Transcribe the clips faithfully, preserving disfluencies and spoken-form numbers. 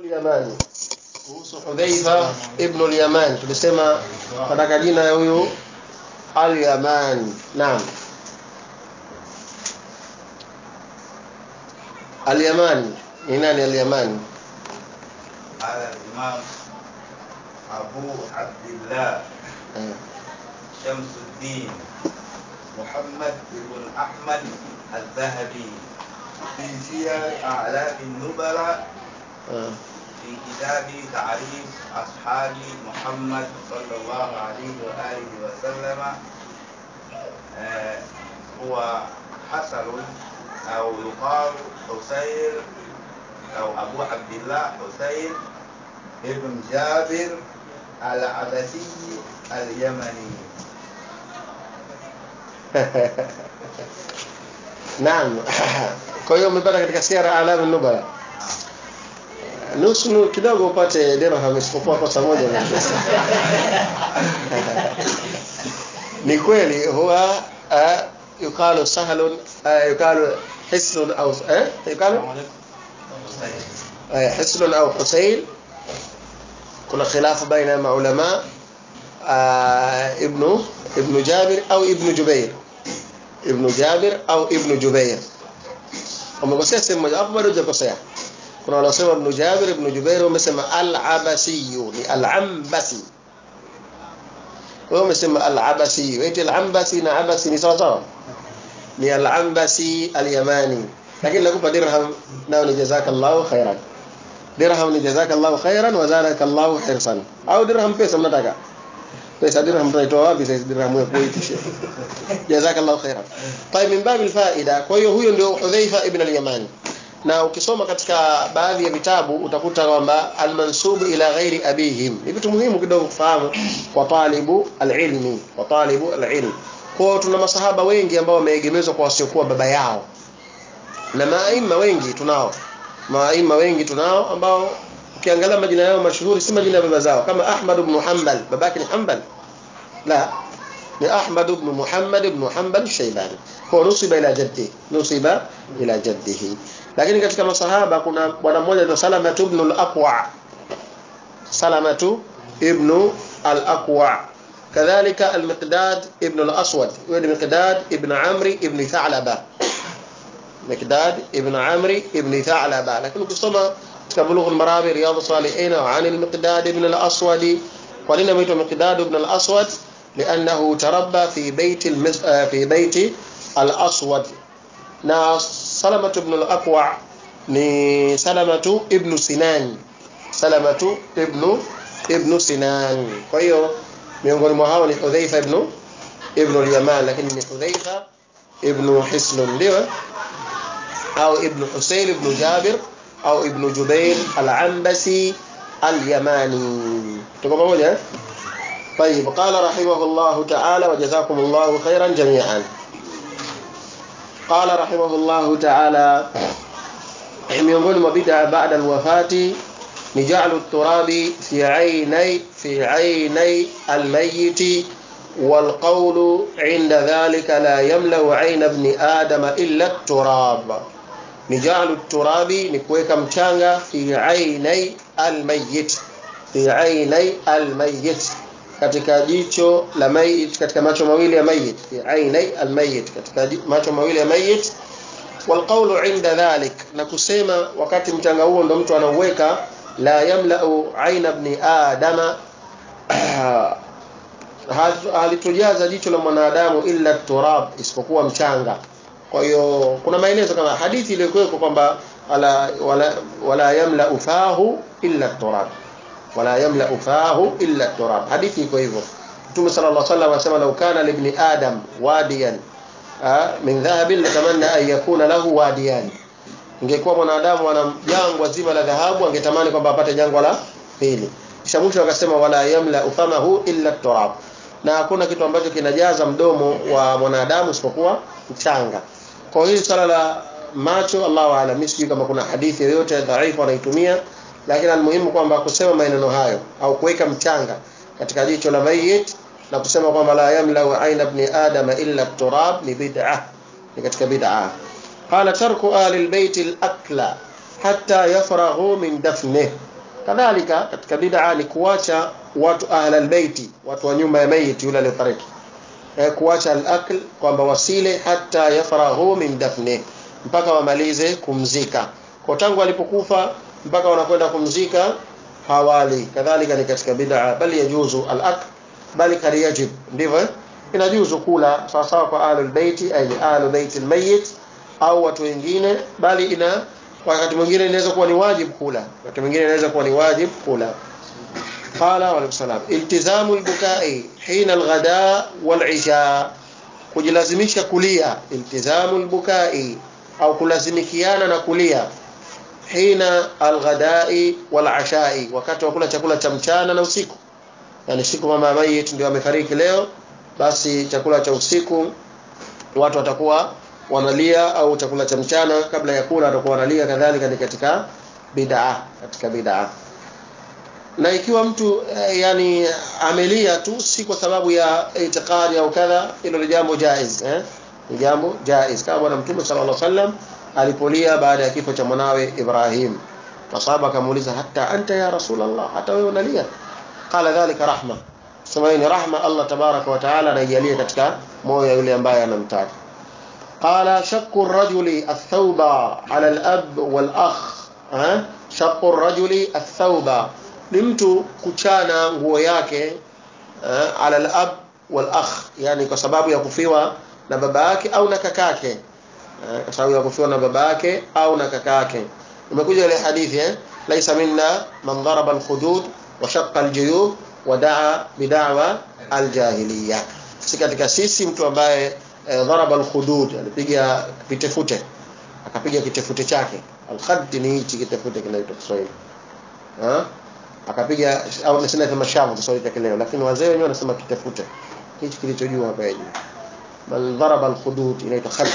Yamani. Kuhusu Hudhaifa ibn al-Yaman tulisema katika jina ya huyu al-Yaman. Naam. Al-Yaman ni nani al-Yaman? Al-Imam Abu Abdullah Shamsuddin Muhammad ibn Ahmad al-Zahabi في سير أعلام النبلاء في كتاب تعريف أصحاب محمد صلى الله عليه وآله وسلم. هو حسن أو يقال حسين أو أبو عبد الله حسين ابن جابر العبسي اليمني. Naam. Kwa hiyo umepata katika siara A'lam an-Nubala. Nusu kidogo upate dirham isipokuwa kosa moja na pesa. Ni kweli huwa yukalu sahlun yukalu hislun au eh yukalu eh hislun au Husayn. Kuna khilafu baina ya ulama ibn ibn Jabir au ibn Jubair. Ibn Jabir au ibn Jubair. Wamekosea sehemu moja hapo, bado hujakosea. Kuna wanaosema ibn Jabir ibn Jubair, wamesema al-Abasi ni al-Ambasi. Wao wamesema al-Abasi. Waiti al-Ambasi na Abasi ni sawa sawa? Ni al-Ambasi al-Yamani. Lakini nakupa dirham nao ni jazakallahu khairan. Dirham ni jazakallahu khairan wa zalakallahu hirsan. Au dirham pesa mnataka? Pesa dirham mtaitoa wapi sasa dirham ya kuitisha? Jazakallahu khairan. Tayeb, min babil faida. Kwa hiyo huyo ndio Hudhaifa ibn al-Yaman. Na ukisoma katika baadhi ya vitabu utakuta kwamba al-mansub ila ghairi abihim. Ni vitu muhimu kidogo kufahamu kwa talibu al-ilmi, kwa talibu al-ilm. Kwa tuna masahaba wengi ambao wameegemezwa kwa wasiokuwa baba yao. Na maima wengi tunao. Maima wengi tunao ambao ukiangalia majina yao mashuhuri si majina ya baba zao, kama Ahmad ibn Hanbal, babake ni Hanbal. La, ni Ahmad ibn Muhammad ibn Hanbal Shaybani. Kwa nusiba ila jaddi, nusiba ila jaddihi. Lakini katika masahaba kuna bwana mmoja anaitwa Salama ibn al-Aqwa. Salama ibn al-Aqwa. Kadhalika al-Miqdad ibn al-Aswad, huyo ni Miqdad ibn Amri ibn Tha'laba. Miqdad ibn Amri ibn Tha'laba. Lakini ukisoma katika Bulughul Marami, Riyadhus Salihin, wa 'an al-Miqdad ibn al-Aswad. Kwa nini anaitwa Miqdad ibn al-Aswad? لأنه تربى في بيت المز... في بيت الأسود. na Salama ibn al-Aqwa ni Salamatu ibn Sinan. Salamatu ibn ibn Sinan. Kwa hiyo miongoni mwa hao ni Hudhaifa ibn ibn al-Yaman, lakini ni Hudhaifa ibn Hislun ndio, au ibn Husayn ibn Jabir au ibn Jubair al-Ambasi al-Yamani. Tuko pamoja? طيب. قال رحمه الله تعالى وجزاكم الله خيرا جميعا. قال رحمه الله تعالى miongoni mwa bid'a baada al-wafati ni ja'lu at-turabi fi 'aynay fi 'aynay al-mayyit wal qawlu 'inda dhalika la yamla'u 'ayna ibn adama illa at-turab. Ni ja'lu at-turabi ni kuweka mchanga fi 'aynay al-mayyit, fi 'aynay al-mayyit, katika jicho la mayit, katika macho mawili ya mayit, fi ainai almayit, katika macho mawili ya mayit. Wal qawlu inda dhalik, na kusema wakati mchanga huo ndo mtu anauweka, la yamla'u aina ibn adama, halitujaza jicho la mwanadamu illa turab, isipokuwa mchanga. Kwa hiyo kuna maelezo kama hadithi iliyokuwa kwamba wala wala, wala yamla'u fahu illa turab, wala yamla'u fahu illa turab. Hadithi iko hivyo. Mtume sallallahu alaihi wasallam anasema law kana li ibn adam wadiyan min dhahabin latamanna an yakuna lahu wadiyan. Ingekuwa mwanadamu ana jangwa zima la dhahabu, angetamani kwamba apate jangwa la pili. Kisha mwisho akasema wala yamla'u famahu illa turab, na hakuna kitu ambacho kinajaza mdomo wa mwanadamu isipokuwa mchanga. Kwa hiyo swala la macho, Allahu a'lam, sijui kama kuna hadithi yoyote dhaifu anaitumia, lakini almuhimu kwamba kusema maneno hayo au kuweka mchanga katika jicho la mayit na kusema kwamba la yamla'u aina ibn adama illa turab ni bid'ah, ni katika bid'ah. Qala tarku ahli albayt al-akla hatta yafraghu min dafnihi, kadhalika katika bid'a ni kuacha watu ahlul baiti, watu wa nyumba ya mayit yule aliyefariki, eh, kuacha al-akl, kwamba wasile hata yafarahu min dafni, mpaka wamalize kumzika. Kwa tangu alipokufa mpaka wanakwenda kumzika hawali, kadhalika ni katika bid'a. Bali yajuzu al-akl, bali kari yajib, ndivyo inajuzu kula sawa sawa kwa ahlul baiti, ay ahlul baitil mayyit au watu wengine, bali ina wakati mwingine inaweza kuwa ni wajibu kula, wakati mwingine inaweza kuwa ni wajibu kula. Qala wa alayhi salam iltizamu al-bukai hina al-ghada wal-isha, kujilazimisha kulia, iltizamu al-bukai au kulazimikiana na kulia, hina al-ghadai wal-ashai, wakati wa kula chakula cha mchana na usiku. Yani siku mama mayit ndio amefariki leo, basi chakula cha usiku watu watakuwa wanalia, au chakula cha mchana kabla ya kula watakuwa wanalia, kadhalika ni katika bid'a, katika bid'a. Na ikiwa mtu eh, yani amelia tu si kwa sababu ya itikadi au kadha, hilo ni jambo jaiz, eh ni jambo jaiz, kama bwana Mtume sallallahu alaihi wasallam alipolia baada ya kifo cha mwanawe Ibrahim, masahaba akamuuliza hata anta ya Rasulullah, hata wewe unalia? Qala dhalika rahma, sema ni rahma Allah tabaraka wa taala anajalia katika moyo yule ambaye anamtaka. Qala shaqqu ar-rajuli ath-thawba 'ala al-ab wal-akh, eh shaqqu ar-rajuli ath-thawba, ni mtu kuchana nguo yake eh, 'ala al-ab wal-akh, yani kwa sababu ya kufiwa na baba yake au na kakake, eh, kwa sababu ya kufiwa na baba yake au na kakake. Umekuja ile hadithi eh, laysa minna man daraba al-khudud wa shaqqa al-juyub wa da'a bid'awa al-jahiliyah, si katika sisi mtu ambaye eh, daraba al-khudud, alipiga kitefute, akapiga kitefute chake. Al-khadd ni hichi kitefute kinaitwa Kiswahili, ha akapiga, au nasema kama shavu Kiswahili cha leo, lakini wazee wenyewe wanasema kitefute hichi kilichojua hapa hivi. Bal daraba al-khudud inaitwa khadd.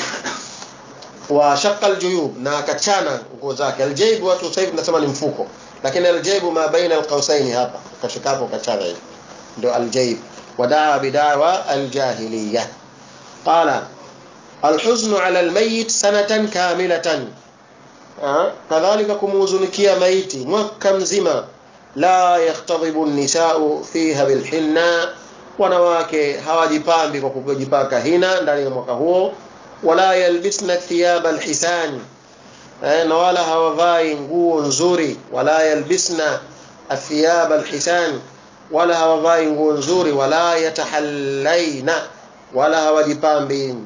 Wa shaqqa al-juyub, na akachana nguo zake. Al-jayb watu sasa hivi tunasema ni mfuko, lakini al-jayb ma baina al-qausaini, hapa kashikapo kachana hivi ndio al-jayb. Wadaa bidawa al-jahiliyah. Qala al-huzn 'ala al-mayyit sanatan kamilatan, kadhalika kumhuzunikia maiti mwaka mzima. La yahtadhibu an-nisaa'u fiha bil-hinna, wanawake hawajipambi kwa kujipaka hina ndani ya mwaka huo. Wala yalbisna thiyaba al-hisan, na wala hawavai nguo nzuri. Wala yalbisna athiyaba al-hisan, wala hawavai nguo nzuri. Wala yatahallaina, wala hawajipambi.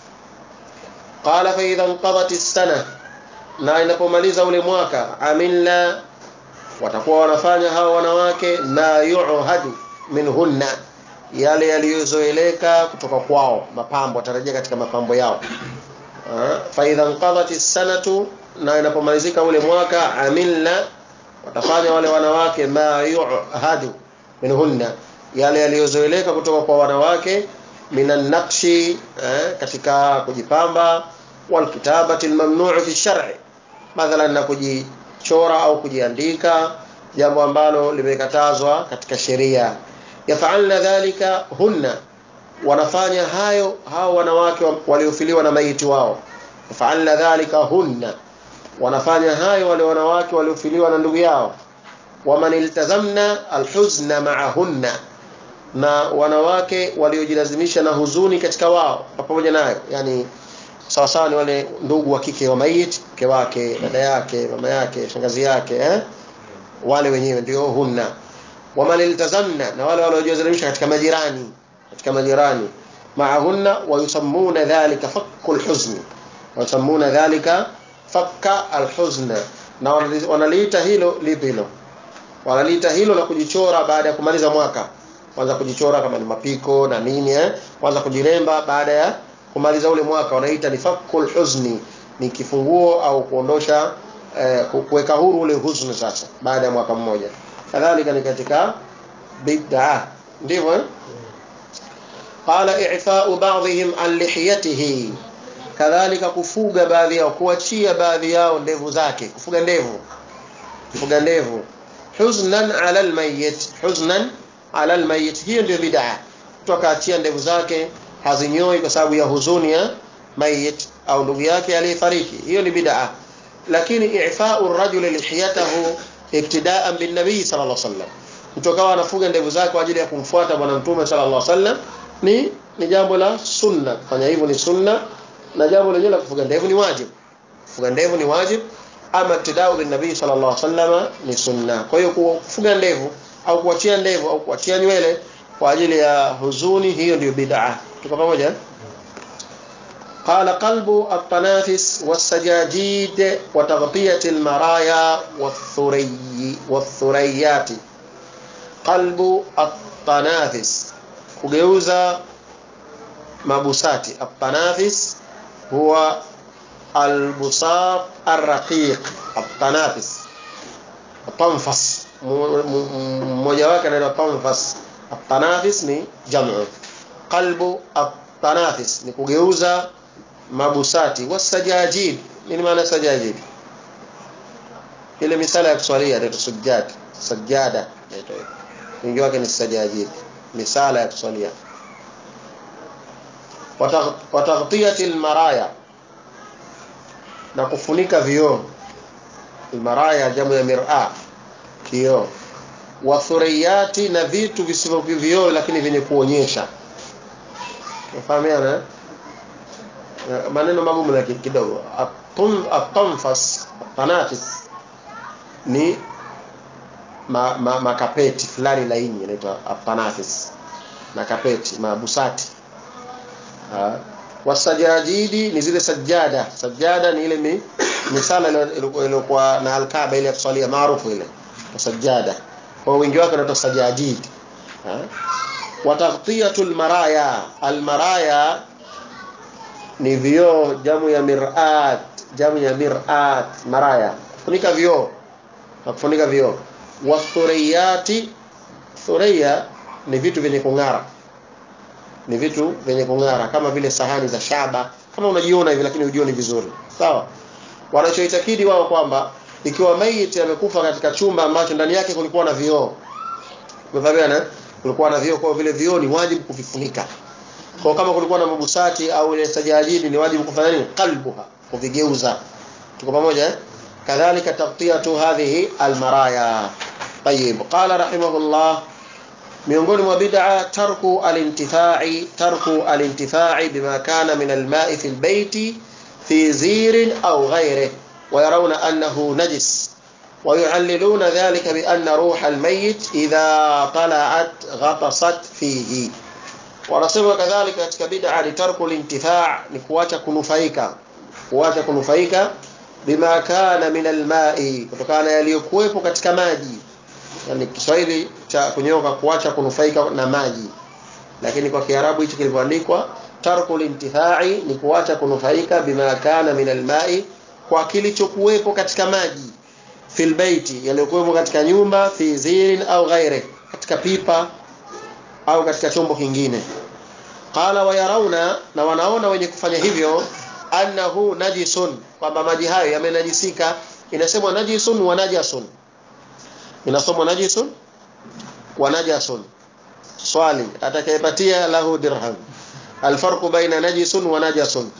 Qala fa idha inqadat as-sana, na inapomaliza ule mwaka, amilna, watakuwa wanafanya hao wanawake na yu'hadu minhunna, yale yaliyozoeleka kutoka kwao, mapambo, watarejea katika mapambo yao. Fa idha inqadat as-sanatu, na inapomalizika ule mwaka, amilna, watafanya wale wanawake ma yu'hadu minhunna, yale yaliyozoeleka kutoka kwa wanawake, minan naqshi, eh, katika kujipamba, wal kitabati al-mamnu' fi ash-shar'i, mathalan na kujichora au kujiandika, jambo ambalo limekatazwa katika sheria. Yafalna dhalika hunna, wanafanya hayo hao wanawake waliofiliwa na maiti wao. Yafalna dhalika hunna, wanafanya hayo wale wanawake waliofiliwa na ndugu yao. Waman iltazamna alhuzna ma'ahunna, na wanawake waliojilazimisha na huzuni katika wao pamoja nayo, yani sawa sawa ni wale ndugu wa kike wa maiti, mke wake, dada yake, mama yake, shangazi yake, eh wale wenyewe ndio hunna. Waman iltazamna, na wale waliojilazimisha katika majirani, katika majirani, ma'ahunna, wa yusammuna dhalika fakkul huzni, wa yusammuna dhalika fakka alhuzna, na wanaliita hilo lipilo, wanaliita hilo la kujichora baada ya kumaliza mwaka. Kwanza kujichora kama ni mapiko na nini, eh kwanza kujiremba baada ya kumaliza ule mwaka, wanaita ni fakkul huzni, ni kifunguo au kuondosha, eh, kuweka huru ule huzuni sasa baada ya mwaka mmoja. Kadhalika ni katika bid'ah, ndivyo eh? Qala i'fa'u ba'dihim an lihiyatihi, kadhalika kufuga baadhi yao, kuachia baadhi yao ndevu zake, kufuga ndevu, kufuga ndevu. Huznan 'ala al-mayyit, huznan 'ala al-mayyit, hiyo ndio bid'ah. Mtu akaachia ndevu zake hazinyoi kwa sababu ya huzuni ya mayit au ndugu yake aliyefariki, hiyo ni bid'ah. Lakini i'fa'u ar-rajuli lihiyatahu iktidaan bin nabii sallallahu alaihi wasallam, mtu akawa anafuga ndevu zake kwa ajili ya kumfuata bwana mtume sallallahu alaihi wasallam, ni ni jambo la sunna. Kufanya hivyo ni sunna, na jambo lenyewe la kufuga ndevu ni wajibu. Kufuga ndevu ni wajibu, ama iktidau bin nabii sallallahu alaihi wasallam ni sunna. Kwa hiyo kufuga ndevu au kuachia ndevu au kuachia nywele kwa ajili ya huzuni, hiyo ndio bid'ah. Tuko pamoja? قال قلب الطنافس والسجاجيد وتغطية المرايا والثري والثريات. قلب الطنافس kugeuza mabusati. الطنافس هو البساط الرقيق. الطنافس الطنفس mmoja wake anaitwa tanfas. الطنافس ni jamu. قلب الطنافس ni kugeuza mabusati. Wasajajid, nini maana sajajid? Ile misala ya Kiswahili ya sujjad, sajjada inaitwa hiyo. Wingi wake ni sajajid, misala ya Kiswahili. Wataghtiyatil maraya, na kufunika vioo. Almaraya jamu ya mir'a, kioo. Wa thuriyati, na vitu visivyo vioo lakini vyenye kuonyesha. Mfahamiana? Maneno magumu lakini kidogo. At-tanfas, tanafis ni ma, ma, makapeti fulani laini inaitwa at-tanafis. Makapeti, mabusati. Ah, wasajajidi ni zile sajjada. Sajjada ni ile mi, misala iliyokuwa na alkaba ile ya Kiswahili maarufu ile. Sajjada. Kwa wingi wake unaitwa sajajid. Ah, wataghtiyatul maraya. Almaraya ni vioo, jamu ya mir'at, jamu ya mir'at, maraya. Kufunika vioo, kufunika vioo. Wathuriyati, thuriya ni vitu vyenye kung'ara. Ni vitu vyenye kung'ara kama vile sahani za shaba, kama unajiona hivi lakini hujioni vizuri. Sawa? Wanachoitakidi wao kwamba ikiwa maiti amekufa katika chumba ambacho ndani yake kulikuwa na vioo. Umefahamu? Kulikuwa na vioo, kwa vile vioo ni wajibu kuvifunika. Kwa kama kulikuwa na mabusati au ile sajajidi ni wajibu kufanya nini? Qalbuha, kuvigeuza. Tuko pamoja eh? Kadhalika taghtiyatu hadhihi almaraya. Tayyib. Qala rahimahullah, miongoni mwa bid'a tarku alintifa'i tarku alintifa'i bima kana min alma'i fi albayti fi zirin aw ghayrihi wa yarawna annahu najis wa yu'alliluna dhalika bi anna ruha almayyit idha tala'at ghatasat fihi. Wanasema kadhalika katika bid'a ni tarku alintifa' ni kuacha kunufaika. Kuacha kunufaika bima kana min alma'i, kutokana yaliyokuwepo katika maji. Yani Kiswahili cha kunyoka kuacha kunufaika na maji, lakini kwa Kiarabu hicho kilivyoandikwa tarku alintifa'i ni kuacha kunufaika bima kana min alma'i, kwa kilichokuwepo katika maji. Fil baiti, yaliyokuwepo katika nyumba. Fi zirin au ghairi, katika pipa au katika chombo kingine. Qala wa yarawna, na wanaona wenye kufanya hivyo, annahu najisun, kwamba maji hayo yamenajisika. Inasemwa najisun wa najasun, inasomwa najisun wa najasun. Swali, atakayepatia lahu dirham. Alfarqu baina najisun wa najasun.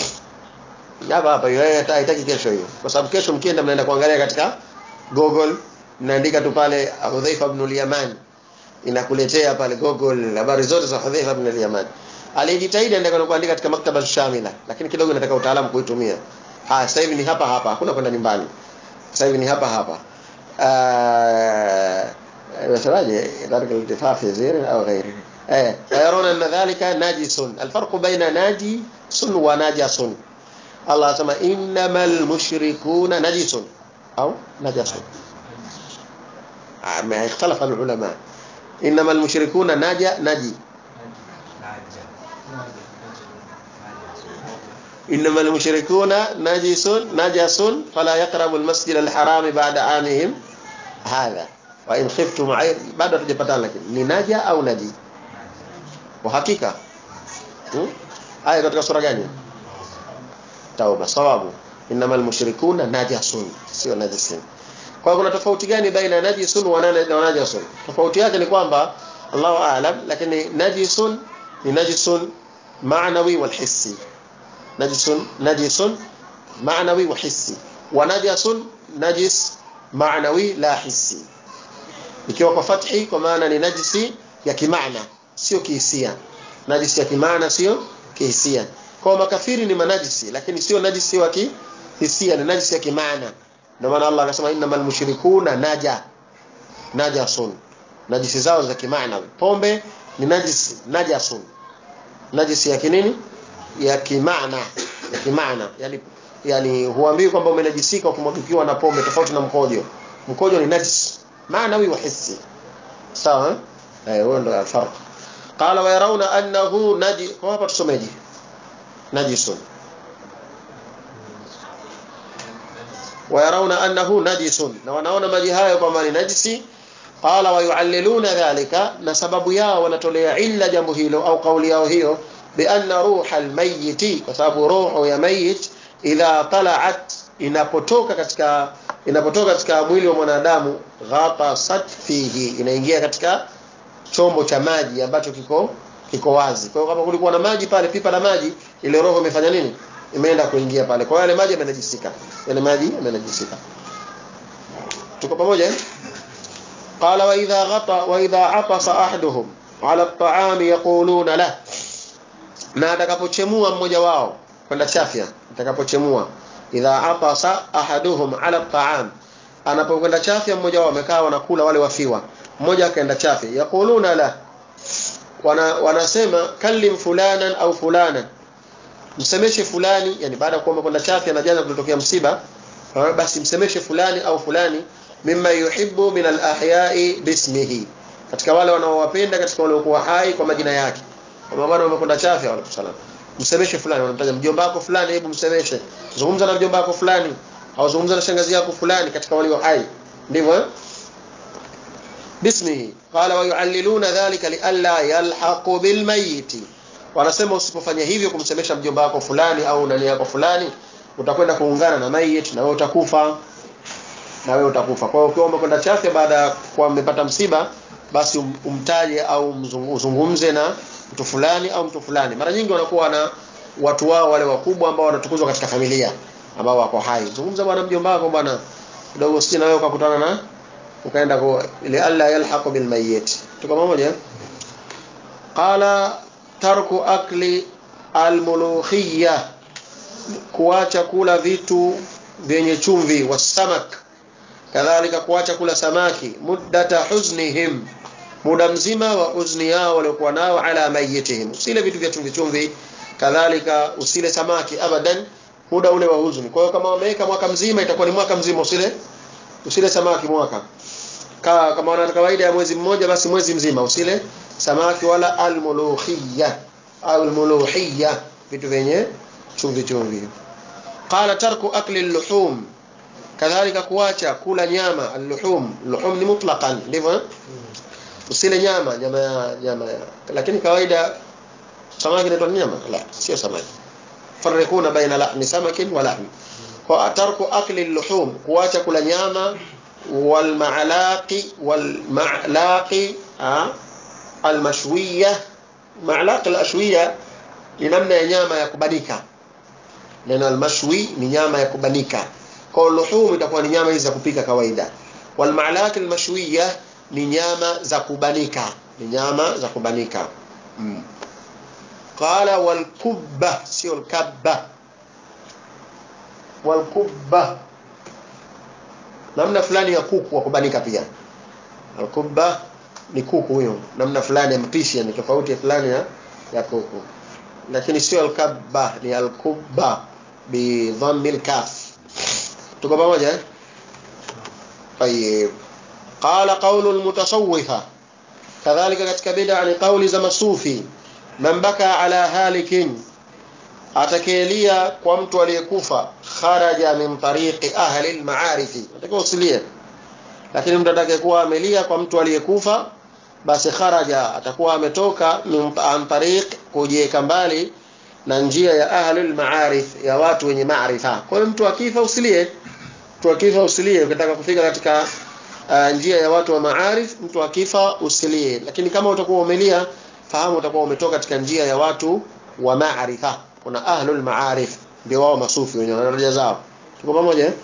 Hapa hapa yeye haitaki kesho hiyo, kwa sababu kesho mkienda mnaenda kuangalia katika Google, mnaandika tu pale Hudhaifa ibn al-Yaman, inakuletea pale Google habari zote za Hudhaifa ibn al-Yaman. Alijitahidi aende kuandika katika maktaba shamila, lakini kidogo nataka utaalamu kuitumia. Ah, sasa hivi ni hapa hapa, hakuna kwenda nyumbani. Sasa hivi ni hapa hapa. Ah, wasalaje dhalika al-intifaa fi zirin au ghairi. Eh, yarona anna dhalika najisun. Alfarqu baina najisun wa najasun. Allah asema innamal mushrikuna najisun au najasun. Ah, ma ikhtalafa al-ulama. إنما المشركون نجا نجي إنما المشركون نجس نجس فلا يقرب المسجد الحرام بعد عامهم هذا وإن خفتم عير. بعد تجبتان لكن لنجا أو نجي وحقيقة آية katika sura gani? Tauba. Sawabu إنما المشركون نجس, sio najisin. Kwa kuna tofauti gani baina najisun wa najasun? Tofauti yake ni kwamba Allahu aalam, lakini najisun ni najisun ma'nawi wal hissi. Najisun najisun ma'nawi wa hissi. Wa najasun najis maanawi la hissi. Ikiwa kwa fathi kwa maana ni najisi ya kimaana sio kihisia. Najisi ya kimaana sio kihisia. Kwa makafiri ni manajisi lakini sio najisi wa kihisia, ni najisi ya kimaana. Ndio maana Allah akasema innamal mushrikuna naja najasun. Najisi zao za kimaana. Pombe ni najisi najasun. Najisi ya kinini? Ya kimaana, ya kimaana. Yani yani huambii kwamba umenajisika ukimwagikiwa na pombe tofauti na mkojo. Mkojo ni najis maanawi wa hissi. Sawa? Eh, huo ndio farq. Qala wa yarawna annahu najis. Kwa hapa tusomeje? Najisun. Wa yarawna annahu najisun. Na wanaona maji hayo kwamba ni najisi. Qala wa yu'alliluna dhalika, na sababu yao wanatolea illa jambo hilo au kauli yao hiyo bi anna ruhal mayyit, kwa sababu roho ya mayit idha tala'at, inapotoka katika inapotoka katika mwili wa mwanadamu, ghatasat fihi, inaingia katika chombo cha maji ambacho kiko kiko wazi. Kwa hiyo kama kulikuwa na maji pale, pipa la maji, ile roho imefanya nini? Imeenda kuingia pale. Kwa hiyo yale maji yamenajisika. Yale maji yamenajisika. Tuko pamoja? Qala wa idha ghata wa idha atasa ahaduhum ala at-ta'am yaquluna la, na atakapochemua mmoja wao kwenda chafya, atakapochemua idha atasa ahaduhum ala at-ta'am, anapokwenda chafya mmoja wao, amekaa wanakula wale wafiwa, mmoja akaenda chafya, yaquluna la, wana wanasema kallim fulanan au fulanan, msemeshe fulani, yani baada ya kuomba kwenda chafya na jana kulitokea msiba, basi msemeshe fulani au fulani, mimma yuhibbu min al-ahya'i bismihi, katika wale wanaowapenda katika wale waliokuwa hai kwa majina yake. Kama bwana wamekwenda chafya, wala sallam, msemeshe fulani, wanamtaja mjomba wako fulani, hebu msemeshe, zungumza na mjomba wako fulani au zungumza na shangazi yako fulani katika wale walio hai, ndivyo eh? Bismihi. Qala wa yu'alliluna dhalika li alla yalhaqu bil mayyit, wanasema usipofanya hivyo kumsemesha mjomba wako fulani au nani yako fulani, utakwenda kuungana na mayit na wewe utakufa, na wewe utakufa. Kwa hiyo ukiwa umekwenda chafya baada ya kuwa umepata msiba, basi um, umtaje au uzungumze na mtu fulani au mtu fulani. Mara nyingi wanakuwa na watu wao wale wakubwa ambao wanatukuzwa katika familia ambao wako hai. Zungumza bwana mjomba wako bwana, kidogo sisi na wewe ukakutana na ukaenda kwa ile alla yalhaqu bil mayyit. Tuko pamoja? Qala tarku akli al-mulukhiyya, kuacha kula vitu vyenye chumvi, wasamak, kadhalika kuacha kula samaki, muddata huznihim, muda mzima wa uzni yao waliokuwa nao, ala mayitihim, usile vitu vya chumvi chumvi, kadhalika usile samaki abadan muda ule wa huzuni. Kwa hiyo kama wameweka mwaka mzima, itakuwa ni mwaka mzima usile usile samaki mwaka. Ka, kama wana kawaida ya mwezi mmoja, basi mwezi mzima usile samaki wala al-mulukhiyya au al-muluhiyya, vitu vyenye chumvi chumvi. Qala tarku akli al-luhum, kadhalika kuacha kula nyama. Al-luhum, luhum ni mutlaqan, ndivyo? Usile nyama, nyama ya nyama ya, lakini kawaida samaki inaitwa nyama? La, sio samaki. Farquna baina lahmi samakin wa lahmi. Kwa tarku akli al-luhum, kuacha kula nyama, wal ma'laqi wal ma'laqi al-mashwiyya. Ma'laq al-ashwiyya ni namna ya nyama ya kubanika. Neno al-mashwi ni nyama ya kubanika. Kwa luhum itakuwa ni nyama hizi za kupika kawaida. Wal ma'laq al-mashwiyya ni nyama za kubanika, ni nyama za kubanika. Mm. Qala wal kubba, sio al-kabba. Wal kubba namna fulani ya kuku wa kubanika pia. Al-kubba ni kuku huyo, namna fulani ya mpishi, ni tofauti fulani ya ya kuku, lakini sio al-kabba, ni al-kubba bi dhammi al-kaf. Tuko pamoja eh? Tayeb. Qala qawlu al-mutasawwifa, kadhalika katika bid'a ni kauli za masufi, man baka ala halikin, atakelia kwa mtu aliyekufa, kharaja min tariqi ahli al-ma'arif, atakuwa usilie. Lakini mtu atakayekuwa amelia kwa mtu aliyekufa, basi kharaja, atakuwa ametoka min tariq, kujieka mbali na njia ya ahli al-ma'arif, ya watu wenye maarifa. Kwa hiyo mtu akifa usilie, mtu akifa usilie. Ukitaka kufika katika uh, njia ya watu wa maarif, mtu akifa usilie. Lakini kama utakuwa umelia, fahamu utakuwa umetoka katika njia ya watu wa maarifa. Kuna ahlul maarif, ndio wao masufi wenye daraja zao. Tuko pamoja eh?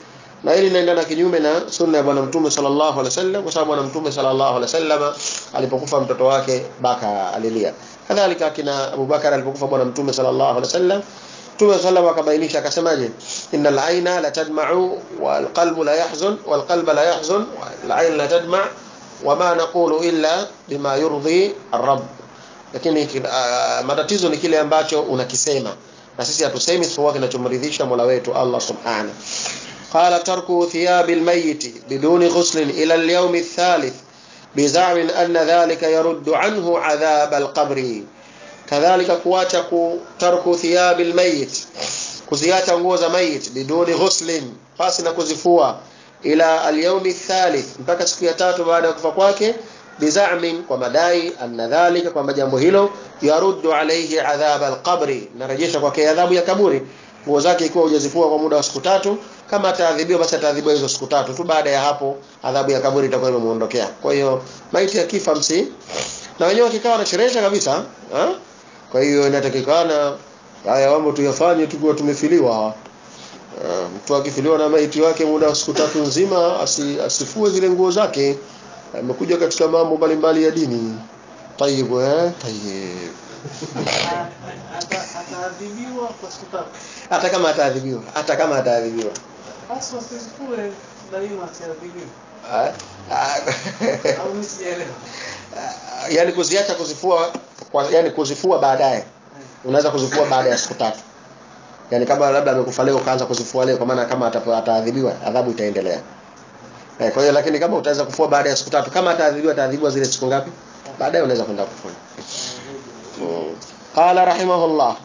na hili linaendana kinyume na sunna ya bwana mtume sallallahu alaihi wasallam, kwa sababu bwana mtume sallallahu alaihi wasallam alipokufa mtoto wake baka alilia. Kadhalika kina Abu Bakar alipokufa bwana mtume sallallahu alaihi wasallam, Mtume sallallahu akabainisha akasemaje, innal aina la tadma'u wal qalbu la yahzun wal qalba la yahzun wal ain la tadma' wama naqulu illa bima yurdi ar-rabb. Lakini uh, matatizo ni kile ambacho unakisema na sisi hatusemi isipokuwa kinachomridhisha Mola wetu Allah subhanahu. Qala tarku thiyabil mayyit biduni ghusl ila al-yawm ath-thalith biz'am anna dhalika yaruddu anhu 'adhab al-qabr. Kadhalika kuacha kutarku thiyabil mayyit, kuziacha nguo za mayit biduni ghuslin, pasi na kuzifua, ila al-yawm ath-thalith, mpaka siku ya tatu baada ya kufa kwake, biz'amin, kwa madai, anna dhalika, kwamba jambo hilo yaruddu alayhi adhab al-qabri, narejesha kwake adhabu ya kaburi. Nguo zake ikiwa hujazifua kwa muda wa siku tatu, kama ataadhibiwa basi ataadhibiwa hizo siku tatu tu, baada ya hapo adhabu ya kaburi itakuwa imemuondokea. Kwa hiyo maiti ya kifa msi na wenyewe kikawa na sherehe kabisa, ha? Kwa hiyo inatakikana haya mambo tuyafanye tukiwa tumefiliwa. Uh, mtu akifiliwa na maiti wake muda wa siku tatu nzima asi, asifue zile nguo zake. Amekuja katika mambo mbalimbali ya dini. Tayyib eh tayyib. Ataadhibiwa kwa siku tatu. Hata kama ataadhibiwa, hata kama ataadhibiwa. Basi asifue daima asiadhibiwe. Ah, au msielewa. Yani kuziacha kuzifua kwa, yani kuzifua baadaye. Unaweza kuzifua baada ya siku tatu. Yani kama labda amekufa leo kaanza kuzifua leo, kwa maana kama ataadhibiwa adhabu itaendelea. Eh, kwa hiyo lakini kama utaweza kufua baada ya siku tatu, kama ataadhibiwa ataadhibiwa zile siku ngapi? Baadaye unaweza kwenda kufua. Hmm. Qala rahimahullah.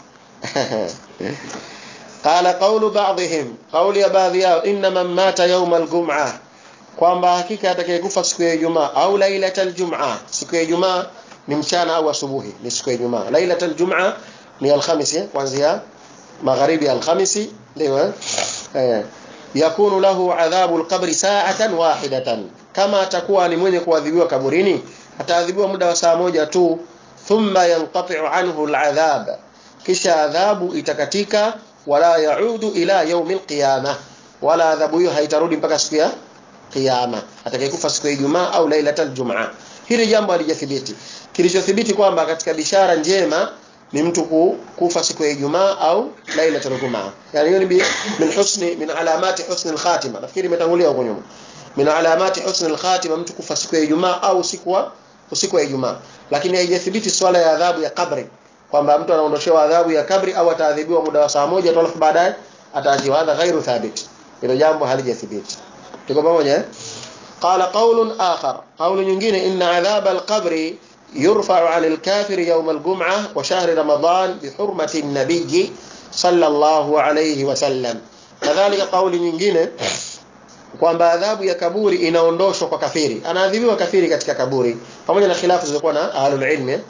Qala qawlu ba'dihim, qawli ya baadhi yao, inna man mata yawm al-jum'ah, kwamba hakika atakayekufa siku ya Ijumaa au lailatul Jum'ah. Siku ya Ijumaa ni mchana au asubuhi, ni siku ya Ijumaa. Lailatul Jum'ah ni Alhamisi, kuanzia magharibi ya Alhamisi, ndio eh, yakunu lahu adhabu al-qabri sa'atan wahidatan, kama atakuwa ni mwenye kuadhibiwa kaburini ataadhibiwa muda wa saa moja tu, thumma yanqati'u anhu al-adhab, kisha adhabu itakatika, wala yaudu ila yawm al-qiyamah, wala adhabu hiyo haitarudi mpaka siku ya kiyama, atakayekufa siku ya Ijumaa au lailatul Jum'ah. Hili jambo halijathibiti. Kilichothibiti kwamba katika bishara njema ni mtu kufa siku ya Ijumaa au lailatul Jum'ah. Yani hiyo ni min husni min alamati husni al-khatima. Nafikiri imetangulia huko nyuma. Min alamati husni al-khatima, mtu kufa siku ya Ijumaa au siku wa usiku wa Ijumaa. Lakini haijathibiti swala ya adhabu ya kabri, kwamba mtu anaondoshewa adhabu ya kabri au ataadhibiwa muda wa saa moja tu alafu baadaye ataachiwa. Hadha ghairu thabit. Hilo jambo halijathibiti. Tuko pamoja eh? Qala qawlun akhar, qawlu nyingine, inna adhaba al-qabri yurfa'u 'anil kafiri yawm al-jum'ah wa shahri ramadan bi hurmati an-nabiy sallallahu alayhi wasallam. Kadhalika qawli nyingine kwamba adhabu ya kaburi inaondoshwa kwa kafiri, anaadhibiwa kafiri katika kaburi, pamoja na khilafu zilizokuwa na ahlul ilmi,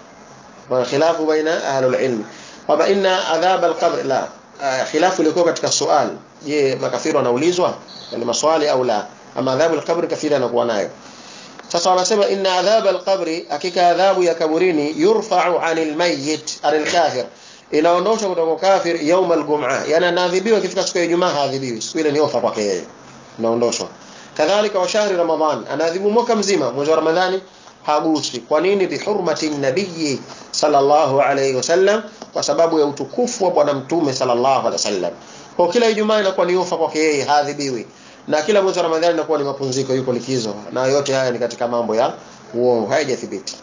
wa khilafu baina ahlul ilmi kwamba inna adhaba al-qabr la khilafu ilikuwa katika swali, je makafiri wanaulizwa ni maswali au la, ama adhabu al-qabr kafiri anakuwa nayo. Sasa wanasema inna adhab al-qabri, hakika adhabu ya kaburini, yurfa'u 'anil mayyit anil kafir, inaondoshwa kutoka kafir yawm al-jum'ah, yani anaadhibiwa kifika siku ya Ijumaa haadhibiwi, siku ile ni ofa kwake yeye, inaondoshwa. Kadhalika wa shahri Ramadhan, anaadhibu mwaka mzima, mwezi wa Ramadhani hagusi. Kwa nini? Bi hurmati nabii sallallahu alayhi wasallam, kwa sababu ya utukufu wa bwana mtume sallallahu alayhi wasallam. Kwa kila Ijumaa inakuwa ni ofa kwake yeye, haadhibiwi, na kila mwezi wa Ramadhani inakuwa ni mapumziko, yuko likizo, na yote haya ni katika mambo ya uongo, haijathibiti.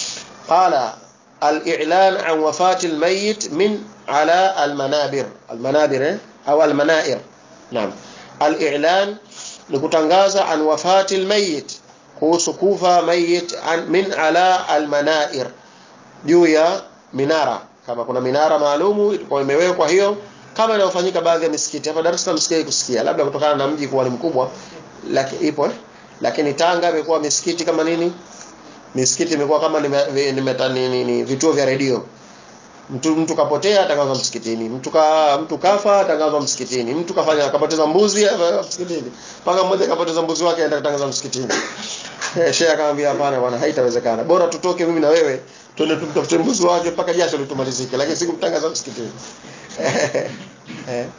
Qala al-i'lan an wafati al-mayyit min ala al-manabir, al-manabir au al-manair. Naam, al-i'lan ni kutangaza an wafati al-mayyit, kuhusu kufa mayyit min ala al-manair, juu ya minara. Kama kuna minara maalumu ilikuwa imewekwa hiyo, kama inafanyika baadhi ya misikiti hapa Dar es Salaam, msikiti kusikia labda kutokana na mji kuwa ni mkubwa, lakini ipo eh? Lakini Tanga imekuwa misikiti kama nini, misikiti imekuwa kama ni ni, ni vituo vya redio. Mtu mtu kapotea atangazwa msikitini, mtu ka mtu kafa atangazwa msikitini, mtu kafanya kapoteza mbuzi msikitini, paka mmoja kapoteza mbuzi wake aenda kutangaza msikitini. Eh, shehe akamwambia hapana bwana, haitawezekana, bora tutoke mimi na wewe twende tumtafute mbuzi wake mpaka jasho litumalizike, lakini sikumtangaza msikitini. Eh,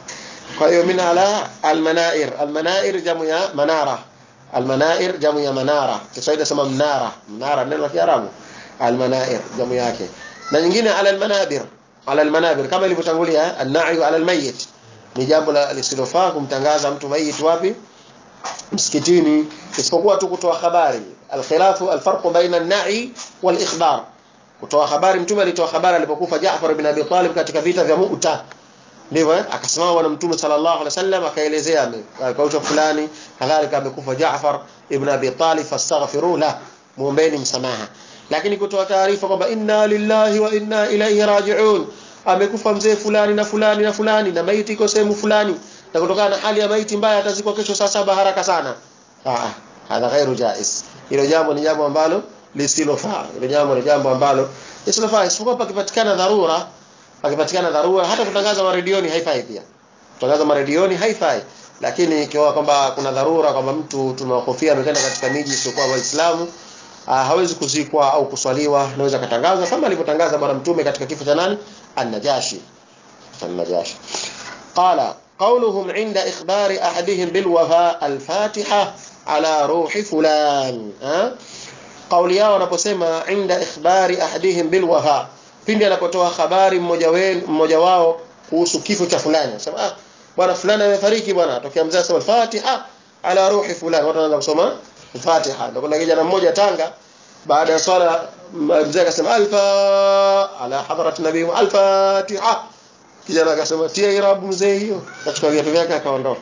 kwa hiyo min ala almanair, almanair jamu ya manara, almanair jamu ya manara, Kiswahili sema mnara, mnara neno la Kiarabu, almanair jamu yake. Na nyingine ala almanabir, ala almanabir kama ilivyotangulia an-na'yu ala almayyit, ni jambo la lisilofaa kumtangaza mtu maiti wapi? Msikitini, isipokuwa tu kutoa habari. Alkhilafu alfarqu baina an-na'i wal ikhbar, kutoa habari. Mtume alitoa habari alipokufa Jaafar ibn Abi Talib katika vita vya Mu'ta, ndivyo akasimama bwana Mtume sallallahu alaihi wasallam akaelezea kaucho fulani, kadhalika amekufa Jaafar ibn Abi Talib fastaghfiru la, muombeeni msamaha. Lakini kutoa taarifa kwamba inna lillahi wa inna ilayhi raji'un, amekufa mzee fulani na fulani na fulani na maiti iko sehemu fulani, na kutokana na hali ya maiti mbaya atazikwa kesho saa saba haraka sana, ah hadha ghairu jaiz. Hilo jambo ni jambo ambalo lisilofaa, hilo jambo ni jambo ambalo lisilofaa, isipokuwa pakipatikana dharura. Pakipatikana dharura, hata kutangaza maredioni haifai pia, kutangaza maredioni haifai. Lakini ikiwa kwamba kuna dharura, kwamba mtu tunahofia amekwenda katika miji isiyokuwa Waislamu, hawezi kuzikwa au kuswaliwa, naweza katangaza kama alivyotangaza bwana Mtume katika kifo cha nani? An-Najashi. An-Najashi qala qawluhum 'inda ikhbari ahadihim bil wafa al-Fatiha ala ruhi fulan. Kauli yao wanaposema 'inda ikhbari ahadihim bil wafa, pindi anapotoa habari mmoja wao mmoja wao kuhusu kifo cha fulani, sema ah bwana fulani amefariki bwana, tokea mzee sema al-Fatiha ala ruhi fulan, watu wanaanza kusoma Fatiha. Ndio kuna kijana mmoja Tanga, baada ya swala mzee akasema alfa ala hadrat nabii al-Fatiha, kijana akasema tia irabu mzee hiyo, akachukua viatu vyake akaondoka.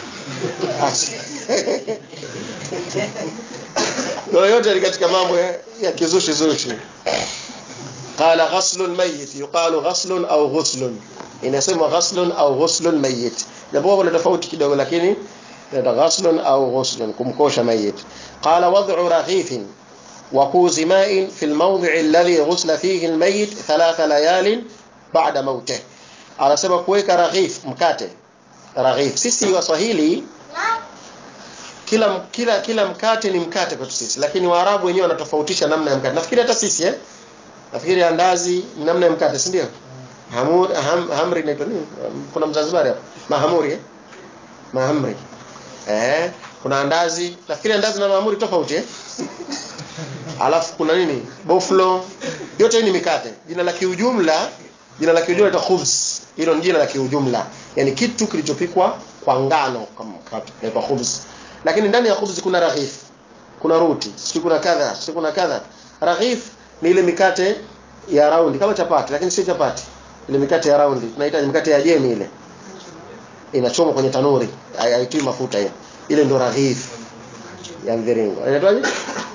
Ndio yote katika mambo ya kizushi zushi. Qala ghaslul mayyit yuqalu ghaslun au ghuslun, inasema ghaslun au ghuslul mayyit, japo kuna tofauti kidogo, lakini ni ghaslun au ghuslun, kumkosha mayit. Qala wad'u raghifin wa kuzi ma'in fi al-mawdi' alladhi ghusla fihi al-mayyit thalatha layalin ba'da mawtih. Anasema kuweka raghif, mkate raghif. Sisi Waswahili kila kila kila mkate ni mkate kwetu sisi, lakini Waarabu wenyewe wanatofautisha namna ya mkate. Nafikiri hata sisi eh nafikiri andazi ni namna ya mkate, si ndio? Hamur ham, hamri ni nini? Kuna Mzanzibari hapo mahamuri eh mahamri eh kuna andazi, nafikiri andazi na mahamuri tofauti eh alafu kuna nini boflo, yote hii ni mikate. Jina la kiujumla, jina la kiujumla ni khubz, hilo ni jina la kiujumla, yani kitu kilichopikwa kwa ngano kama mkate ni khubz. Lakini ndani ya khubz kuna raghif, kuna ruti, si kuna kadha, si kuna kadha. Raghif ni ile mikate ya raundi kama chapati, lakini si chapati, ile mikate ya raundi tunaita mikate ya jemi, ile inachomwa kwenye tanuri, haitoi mafuta hiyo, ile ndo raghif ya mviringo. Inaitwaje?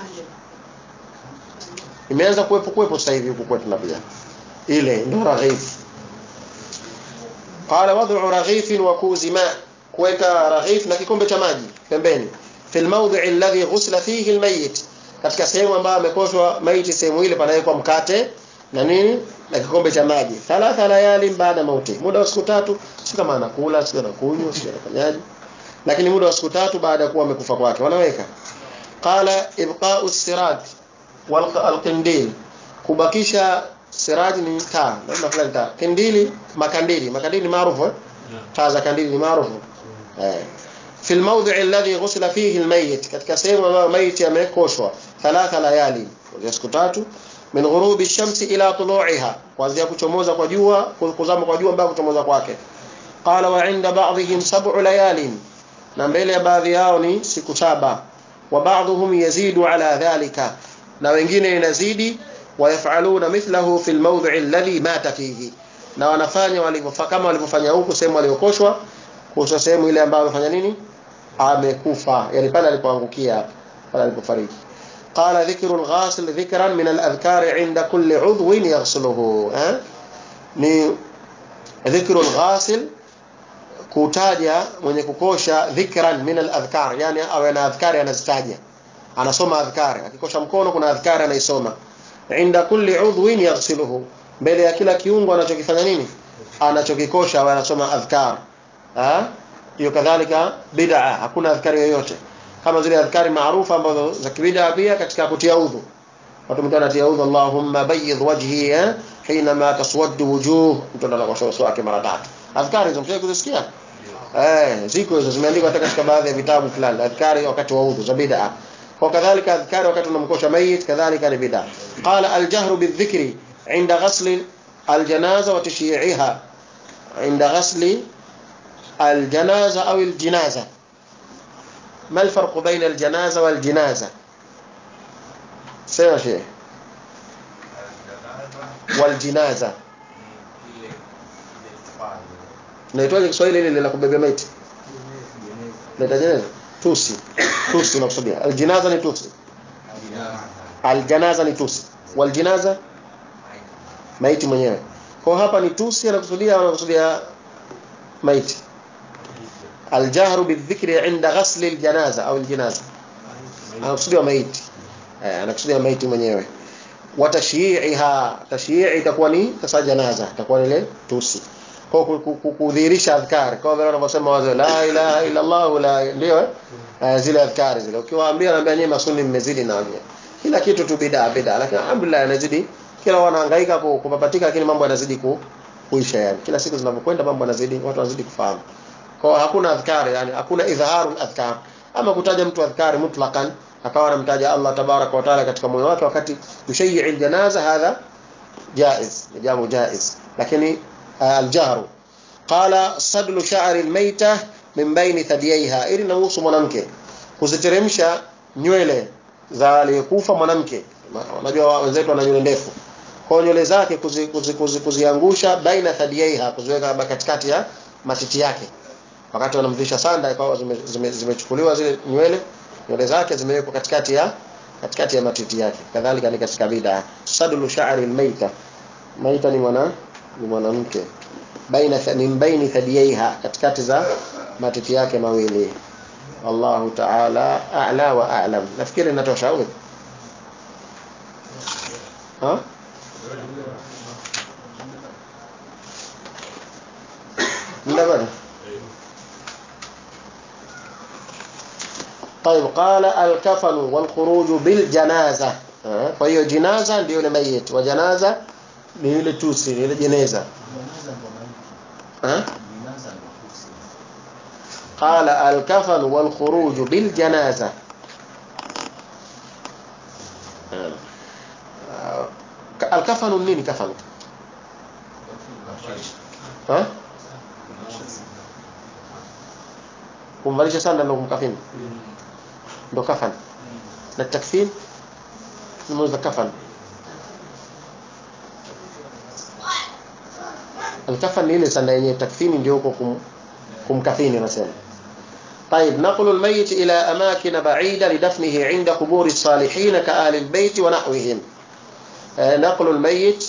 Imeanza kuwepo kuwepo sasa hivi huko kwetu na pia, ile ndo raghif. Qala wad'u raghifin wa kuzi ma, kuweka raghif na kikombe cha maji pembeni, fil mawdi' alladhi ghusla fihi almayyit, katika sehemu ambayo amekoshwa maiti, sehemu ile panawekwa mkate na nini na kikombe cha maji. Thalatha layalin baada mauti, muda wa siku tatu, si kama anakula, si anakunywa, si anafanyaje, lakini muda wa siku tatu baada ya kuwa amekufa kwake wanaweka. Qala ibqa'u siraj wal alqindil, kubakisha siraj ni taa, namna fulani taa, kindili makandili, makandili maarufu eh taa za kandili ni maarufu eh في الموضع الذي غسل فيه الميت, katika sehemu ambayo maiti amekoshwa. Thalatha layali, kwa siku tatu, min ghurubi shamsi ila tulu'iha, kuanzia kuchomoza kwa jua, kuzama kwa jua mpaka kuchomoza kwake. Qala wa 'inda ba'dihim sab'u layalin, na mbele ya baadhi yao ni siku saba. Wa ba'dhum yazidu ala dhalika, na wengine inazidi. Wa yaf'aluna mithlahu fil mawdi' alladhi mata fihi, na wanafanya walivyofanya kama walivyofanya huko sehemu aliyokoshwa, kwa sehemu ile ambayo amefanya nini amekufa, yani pale alipoangukia, pale alipofariki. Qala dhikru al-ghasil dhikran min al-adhkar 'inda kulli 'udwin yaghsiluhu, eh ni dhikru al-ghasil, kutaja mwenye kukosha, dhikran min al-adhkar, yani awe na adhkari anazitaja, anasoma adhkari, akikosha mkono kuna adhkari anaisoma. 'Inda kulli 'udwin yaghsiluhu, mbele ya kila kiungo anachokifanya nini anachokikosha awe anasoma adhkar. Ah, hiyo kadhalika bid'a, hakuna adhkari yoyote kama zile adhkari maarufu ambazo za kibid'a pia katika kutia udhu. Watu mtu anatia udhu, Allahumma bayyidh wajhi hina ma taswaddu wujuh, mtu anakosha uso wake mara tatu. Adhkari hizo mtaki kuzisikia? eh ziko hizo zimeandikwa hata katika baadhi ya vitabu fulani, adhkari wakati wa udhu za bid'a. Kwa kadhalika adhkari wakati unamkosha mayit kadhalika ni bid'a. Qala al-jahru bidh-dhikri 'inda ghasl al-janaza wa tashyi'iha 'inda ghasl al-janaza aw al-jinaza. ما الفرق بين الجنازة والجنازة؟ سيما شيء والجنازة naitwaje Kiswahili ile la kubebea maiti? Naita jeneza? Tusi. Tusi nakusudia. Aljinaza ni tusi. Aljanaza ni tusi. Waljinaza maiti mwenyewe. Kwa hapa ni tusi anakusudia anakusudia maiti. Aljahru bidhikri 'inda ghasl aljanaza au aljinaza. Anakusudia maiti. Eh anakusudia maiti mwenyewe. Wa tashyi'iha, tashyi'i itakuwa ni sasa janaza, itakuwa ile tusi. Kwa kudhihirisha adhkar, kwa vile wanavyosema wazee la ilaha illa Allah la ndio zile adhkar zile. Ukiwaambia naambia nyinyi masuni mmezidi na wengine. Kila kitu tu bid'a bid'a, lakini alhamdulillah yanazidi, kila wanahangaika kupapatika, lakini mambo yanazidi ku, kuisha yani. Kila siku zinapokwenda mambo yanazidi, watu wanazidi kufahamu. Kwa hakuna adhkar yani, hakuna idhaharul adhkar. Ama kutaja mtu adhkar mutlaqan akawa anamtaja Allah tabaraka wa taala katika moyo wake wakati yushayyi aljanaza, hadha jaiz, ni jambo jaiz. Lakini الجهر قال صدل شعر الميتة من بين ثدييها, ili nahusu mwanamke kuziteremsha nywele za aliyekufa mwanamke. Unajua wenzetu wana nywele ndefu, kwa nywele zake kuziangusha kuzi, kuzi, kuzi baina thadiyaiha, kuziweka katikati ya matiti yake. Wakati wanamvisha sanda ikawa zimechukuliwa zime zile nywele nywele zake zimewekwa katikati ya katikati ya matiti yake. Kadhalika ni katika bid'a. Sadlu sha'ri al-mayta, maita ni mwana ni mwanamke, baina min baini thadiyaiha, katikati za matiti yake mawili. Allahu ta'ala a'la wa a'lam. Nafikiri natosha au ha ndio. طيب قال الكفن والخروج بالجنازة. kwa hiyo jinaza ndio ile mayit, wa janaza ni ile tusi, ile jeneza. قال الكفن والخروج بالجنازة. الكفن nini kafan? Ha? kumvalisha sana ndo kumkafini ndo kafan. Na takfin ni mwanzo kafan. الكفن ni ile sanda yenye takfini ndio huko kum, kumkafini nasema. طيب نقل الميت الى اماكن بعيده لدفنه عند قبور الصالحين كاهل البيت ونحوهم. نقل الميت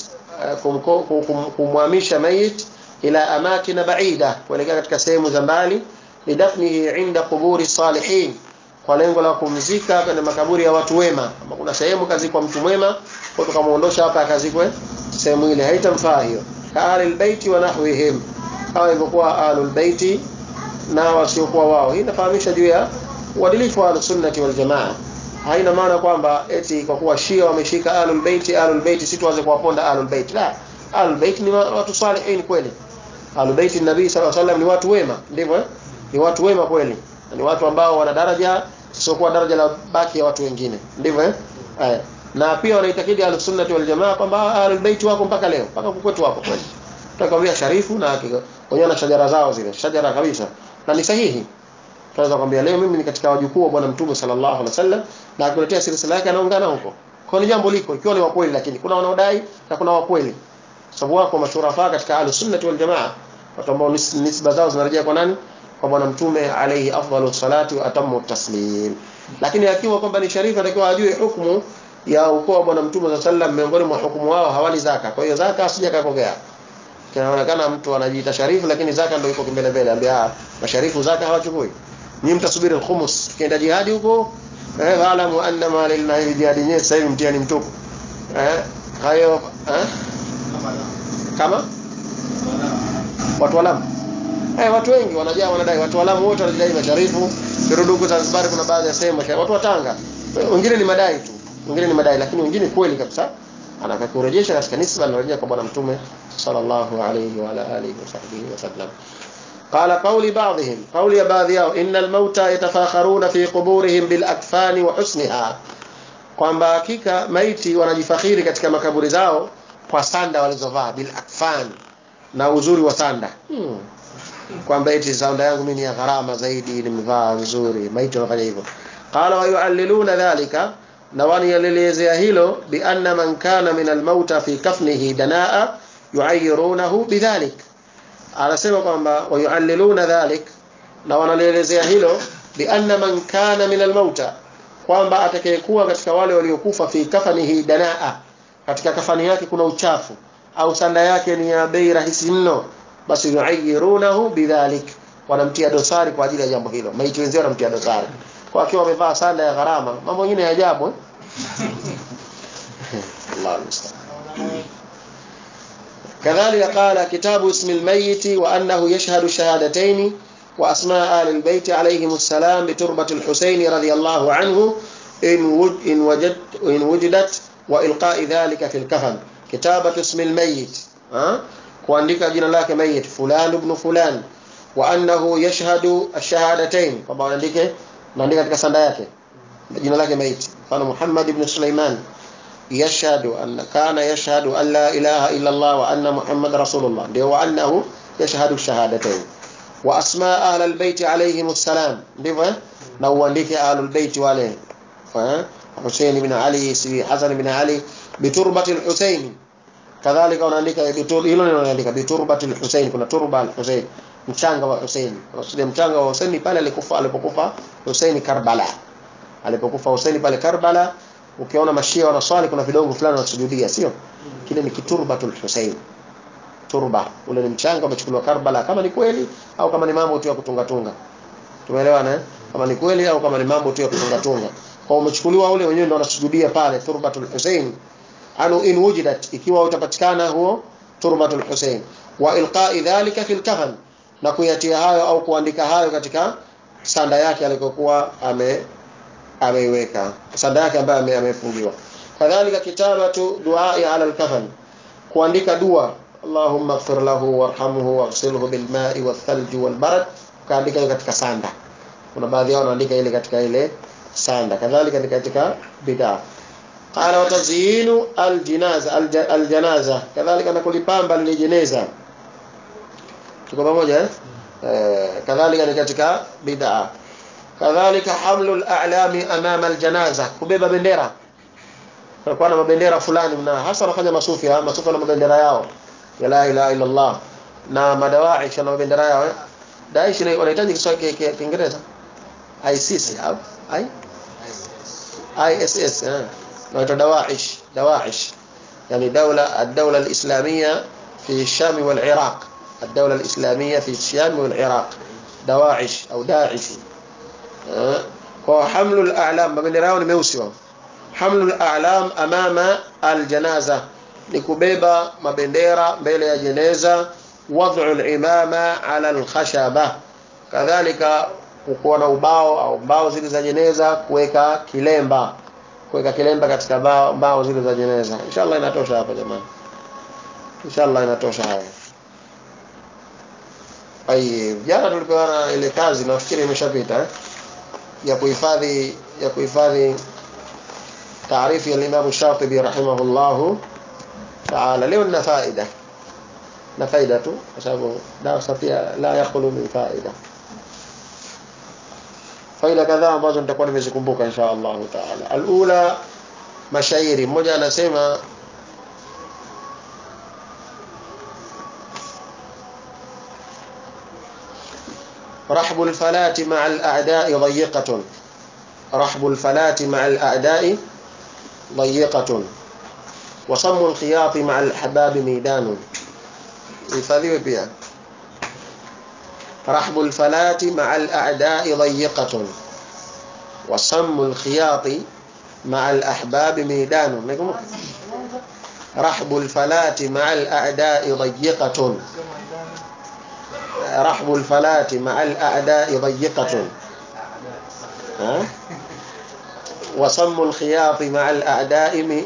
kumhamisha mayit ila amakin baida, kuelekea katika sehemu za mbali, lidafnihi inda quburi salihin, kwa lengo la kumzika kwenye makaburi ya watu wema. Kama kuna sehemu kazikwa mtu mwema, kwa tukamuondosha hapa akazikwe sehemu ile, haitamfaa hiyo. Ahlul baiti wa nahwihim, kama ilivyokuwa ahlul baiti na wasiokuwa wao. Hii inafahamisha juu ya uadilifu wa sunnati wal jamaa. Haina maana kwamba eti kwa kuwa Shia wameshika ahlul baiti ahlul baiti si tuanze kuwaponda ahlul baiti. La, ahlul baiti ni watu salihin kweli. Ahlul baiti nabii sallallahu alaihi wasallam ni watu wema, ndivyo eh? Ni watu wema kweli. Ni watu ambao wana daraja sio kwa daraja la baki ya watu wengine, ndivyo eh? Haya. Na pia wanaitakidi ahlus sunnah wal jamaa kwamba ahlul baiti wako mpaka leo, mpaka kukwetu wako kweli. Tutakwambia sharifu na hakika wenyewe na shajara zao zile, shajara kabisa. Na ni sahihi. Tunaweza kwambia leo mimi ni katika wajukuu wa bwana mtume sallallahu alaihi wasallam, na akuletea silsila yake anaungana huko. Kwa ni jambo liko ikiwa ni wa kweli, lakini kuna wanaodai na kuna wa kweli. Sababu wako mashurafa katika ahlus sunnah wal jamaa, watu ambao nisba zao zinarejea kwa nani? Kwa bwana mtume alayhi afdalus salati wa atammu taslim. Lakini akiwa kwamba ni sharifu atakiwa ajue hukumu ya ukoo wa bwana mtume sallallahu alaihi wasallam. Miongoni mwa hukumu wao hawali zaka. Kwa hiyo zaka asije kakogea. Kinaonekana mtu anajiita sharifu lakini zaka ndio iko kimbele mbele, ambia masharifu zaka hawachukui. Nyinyi mtasubiri al-khumus kienda jihadi huko, eh walamu anna ma lillahi jihadi nyewe sasa hivi mtiani mtupu. Eh hayo eh kama watu walamu, eh watu wengi wanajaa wanadai, watu walamu wote wanadai masharifu. Kiruduku Zanzibar kuna baadhi ya sehemu watu wa Tanga, wengine ni madai tu, wengine ni madai, lakini wengine kweli kabisa anakakurejesha katika nisba na rejea kwa bwana mtume sallallahu alayhi wa ala alihi wa sahbihi wasallam. قال قول بعضهم قول بعض yao innal mauta yatafakharuna fi quburihim bil akfani wa husniha, kwamba hakika maiti wanajifakhiri katika makaburi zao kwa sanda walizovaa, bil akfan, na uzuri wa sanda. hmm. kwamba eti sanda yangu mimi ni ya gharama zaidi, nimevaa vizuri. Maiti wanafanya hivyo. Qala wa yu'alliluna dhalika, na wanielezea hilo bi anna man kana min al mauta fi kafnihi danaa yu'ayyirunahu bidhalik. Anasema kwamba wa yu'alliluna dhalik, na wanaelezea hilo bi anna man kana min al mauta, kwamba atakayekuwa katika wale waliokufa fi kafanihi danaa, katika kafani yake kuna uchafu au sanda yake ni ya bei rahisi mno, basi yu'ayyirunahu bidhalik, wanamtia dosari kwa ajili ya jambo hilo. Maiti wenzao wanamtia dosari kwa akiwa amevaa sanda ya gharama. Mambo mengine ya ajabu eh? Allahu musta'an. كذلك قال كتاب اسم الميت وأنه يشهد شهادتين وأسماء آل البيت عليهم السلام بتربة الحسين رضي الله عنه إن وجد إن وجدت وإلقاء ذلك في الكفن. كتابة اسم الميت ها kuandika jina lake mayit fulan ibn fulan, wa annahu yashhadu ash-shahadatayn, kwamba andike naandika katika sanda yake jina lake mayit. Mfano Muhammad ibn Sulaiman yashhadu anna kana yashhadu an la ilaha illa Allah wa anna Muhammad rasulullah, ndio wa annahu yashhadu shahadatayn. Wa asma ahli albayt alayhim assalam, ndivyo, na uandike ahli albayt wale fa Hussein ibn Ali, si Hasan ibn Ali, biturbati al-Husayn. Kadhalika unaandika bitur, hilo ndio unaandika biturbati al-Husayn, kuna turba al-Husayn, mchanga wa Husayn. Usije mchanga wa Husayn pale alikufa, alipokufa Husayn Karbala, alipokufa Husayn pale Karbala, ukiona mashia wanaswali kuna vidongo fulani wanasujudia, sio? Kile ni kiturbatul Husayn. Turba ule ni mchanga umechukuliwa Karbala, kama ni kweli au kama ni mambo tu ya kutunga tunga. Tumeelewana eh? Kama ni kweli au kama ni mambo tu ya kutunga tunga. Kwa umechukuliwa ule wenyewe ndio wanasujudia pale turbatul Husayn. Anu in wujidat, ikiwa utapatikana huo turbatul Husayn, wa ilqa'i dhalika fil kafan, na kuyatia hayo au kuandika hayo katika sanda yake alikokuwa ame ameiweka, sanda yake ambayo amefungiwa. Kadhalika kitabatu du'a'i 'ala al-kafan, kuandika dua Allahumma ighfir lahu warhamhu waghsilhu bil ma'i wath thalji wal barad, kaandika katika sanda. Kuna baadhi yao wanaandika ile katika ile sanda. Kadhalika ni katika bid'a. Qala wa tazyinu al-janaza al-janaza, kadhalika na kulipamba lile jeneza. Tuko pamoja eh? Kadhalika ni katika bid'a. Kadhalika hamlul a'lami amama al-janaza, kubeba bendera. Kwa na mabendera fulani, na hasa wanafanya masufi, ha masufi na mabendera yao ya la ilaha illa Allah, na madawaish na mabendera yao eh? Daesh ni wanahitaji Kiswahili kwa Kiingereza I S I S au I I S S eh, na dawaish dawaish yani dawla ad-dawla al-islamiyya fi Sham wal Iraq, ad-dawla al-islamiyya fi Sham wal Iraq, dawaish au daesh. Kwa hamlul a'lam, mabendera yao ni meusi wao. Hamlul a'lam amama al-janaza, ni kubeba mabendera mbele ya jeneza. Wad'u al-imama 'ala al-khashaba, kadhalika kuwa na ubao au mbao zile za jeneza, kuweka kilemba, kuweka kilemba katika mbao, mbao zile za jeneza. Inshallah inatosha hapa jamani, inshallah inatosha haya. Ai, jana tulipeana ile kazi, nafikiri imeshapita eh, ya kuhifadhi ya kuhifadhi taarifu ya Imam Shatibi rahimahullahu ta'ala. Leo na faida na faida tu, kwa sababu darasa pia la yakhlu min faida. Faida kadhaa ambazo nitakuwa nimezikumbuka insha Allah ta'ala. Al-ula, mashairi. Mmoja anasema رحب الفلاة مع الأعداء ضيقة، رحب الفلاة مع الأعداء ضيقة، وصم الخياط مع الأحباب ميدان. يفادي بها رحب الفلاة مع الأعداء ضيقة، وصم الخياط مع الأحباب ميدان. رحب الفلاة مع الأعداء ضيقة، رحب الفلاة مع الأعداء ضيقة، ها؟ وصم الخياط مع الأعداء م...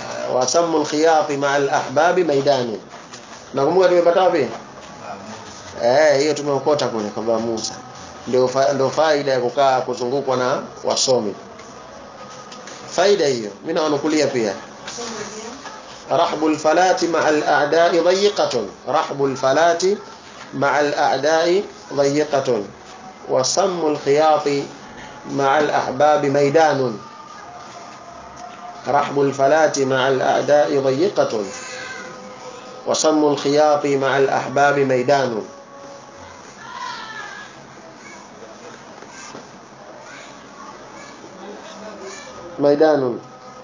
وصم الخياط مع الأحباب ميدان. نقوم tumepata wapi eh hiyo tumeokota kule kwa Baba Musa. Ndio fa, ndio faida ya kukaa kuzungukwa na wasomi. Faida hiyo mimi nawanukulia pia. Rahbul falati ma'al a'da'i dayiqatun. Rahbul falati ma'al a'da'i dayiqatun. Wa sammul khiyati ma'al ahbabi maidanun. Rahbul falati ma'al a'da'i dayiqatun. Wa sammul khiyati ma'al ahbabi maidanun. ميدان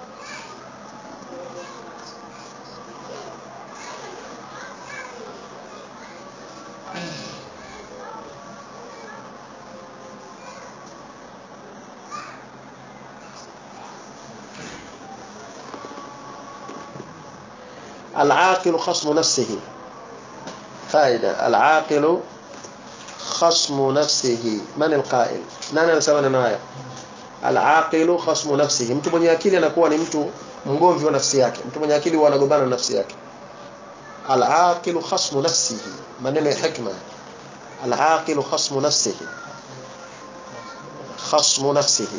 العاقل خصم نفسه. فائدة العاقل خصم نفسه. من القائل؟ nani anasema neno haya? Al-aqilu khasmu nafsihi. Mtu mwenye akili anakuwa ni mtu mgomvi wa nafsi yake. Mtu mwenye akili huwa anagombana na nafsi yake. Al-aqilu khasmu nafsihi. Maneno ya hikma. Al-aqilu khasmu nafsihi. Khasmu nafsihi.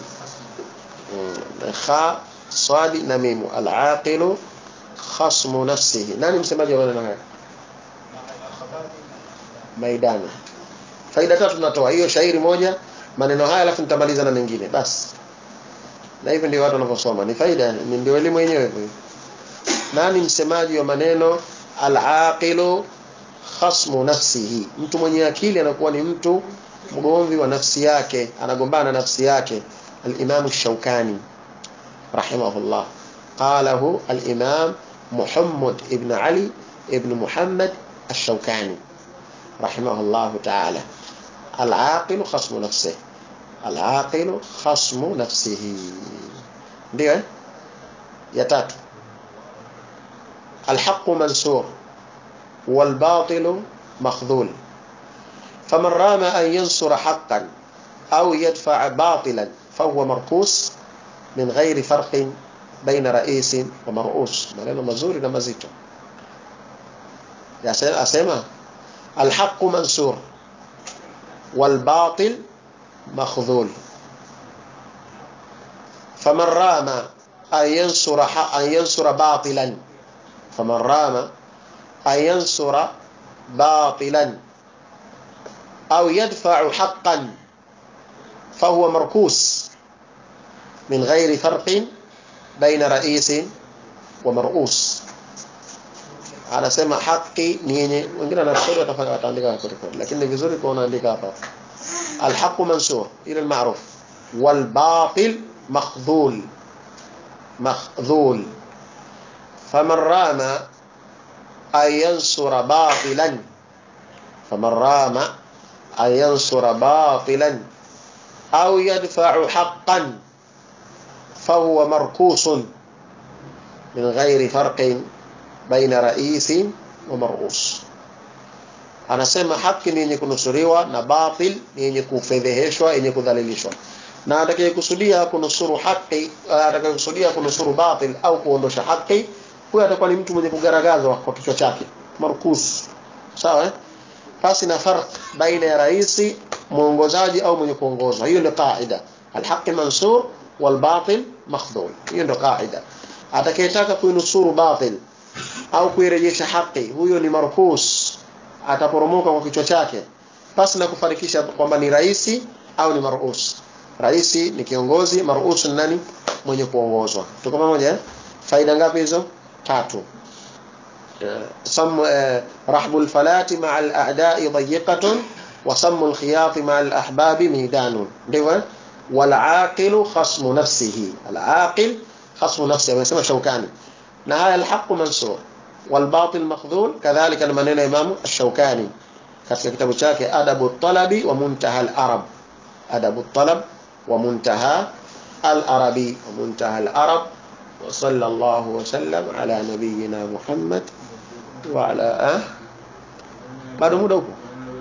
Kha swadi na mimu. Al-aqilu khasmu nafsihi. Nani msemaji wa maneno haya? Maidana. Faida tatu tunatoa. Hiyo shairi moja, maneno haya alafu nitamaliza na mengine basi. Na hivyo ndio watu wanavyosoma. Ni faida, ni ndio elimu yenyewe hiyo. Nani msemaji wa maneno al-aqilu khasmu nafsihi? Mtu mwenye akili anakuwa ni mtu mgomvi wa nafsi yake, anagombana na nafsi yake. Al-Imam Ash-Shawkani rahimahullah qalahu al-Imam Muhammad ibn Ali ibn Muhammad Ash-Shawkani rahimahullah ta'ala. Al-aqilu khasmu nafsihi. Al-aqilu khasmu nafsihi. Ndio eh? Ya tatu. Al-haqqu mansur wal batilu makhdhul. Faman rama an yansura haqqan aw yadfa'a batilan fahuwa markus min ghairi farqin baina ra'isin wa mar'us. Maneno mazuri na mazito. Ya asema al-haqqu mansur والباطل مخذول فمن رام أن ينصر أن ينصر باطلا فمن رام أن ينصر باطلا أو يدفع حقا فهو مركوس من غير فرق بين رئيس ومرؤوس. Anasema haki ni yenye, wengine wanasema watafanya wataandika hapo rekodi, lakini ni vizuri kuona andika hapa. Al-haqqu mansur ila al-ma'ruf wal batil makhdhul makhdhul. Faman rama ay yansura batilan faman rama ay yansura batilan aw yadfa'u haqqan fahuwa markusun min ghairi farqin baina raisi wa mar'us. Anasema haki ni yenye kunusuriwa na batil ni yenye kufedheheshwa, yenye kudhalilishwa. Na atakayekusudia kunusuru haki, atakayekusudia kunusuru batil au kuondosha haki, huyo atakuwa ni mtu mwenye kugaragazwa kwa kichwa chake, markus. Sawa eh? Basi na farq baina ya raisi, muongozaji au mwenye kuongozwa. Hiyo ndio kaida. Al-haqqi mansur wal batil makhdhul. Hiyo ndio kaida. Atakayetaka kuinusuru batil au kuirejesha haki, huyo ni markus, ataporomoka kwa kichwa chake pasi na kufarikisha kwamba ni raisi au ni marus. Raisi ni kiongozi, marus ni nani? Mwenye kuongozwa. Tuko pamoja eh? Faida ngapi hizo? Tatu. Sam rahbul falati ma'al a'da'i dayiqatun wa sammul khiyati ma'al ahbabi midanun. Ndio wal aqilu khasmu nafsihi. Al aqil khasmu nafsihi, amesema Shawkani. Na haya al-haqqu mansur wal batil makhdhul, kadhalika maneno Imam Ash-Shawkani katika kitabu chake Adabu at-Talabi wa Muntaha al-Arab. Adabu at-Talab wa Muntaha al-Arabi wa Muntaha al-Arab. Wa sallallahu wa sallam ala nabiyyina Muhammad wa ala ah bado muda huko